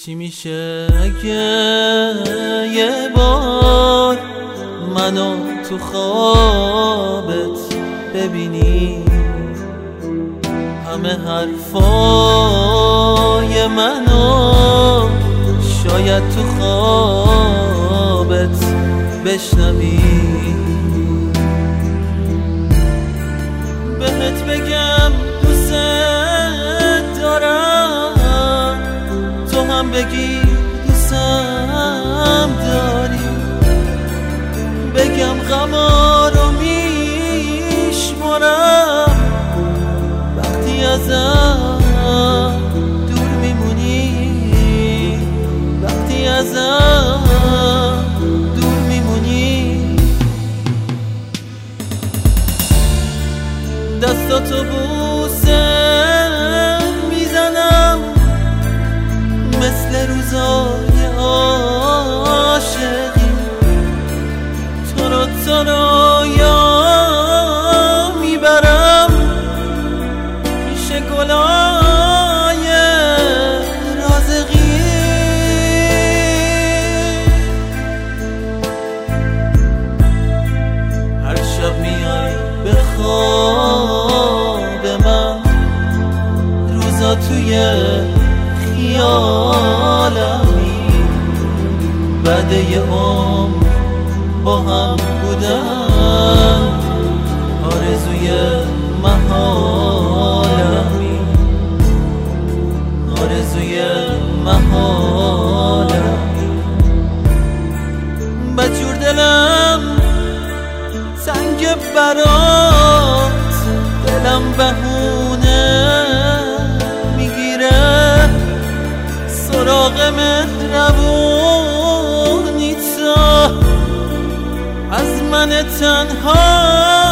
چی میشه اگه یه بار منو تو خوابت ببینی؟ همه حرفای منو شاید تو خوابت بشنوی. بهت بگم دوست دارم، تو هم بگی دوستم داری. بگم غما رو میشمارم وقتی ازم دور میمونی، وقتی ازم دور میمونی. دستاتو بوسه میزنم مثل روزای عاشقی، تو رو یاد میبرم پیش گلای رازقی. هر شب میای به خواب من، روزا توی خیالمی، بعد یه عمر با هم بودن، آرزوی محالمی، آرزوی محالمی. بجور دلم سنگ برات، دلم بهونه میگیره سراغ مهربونی تو از من تنها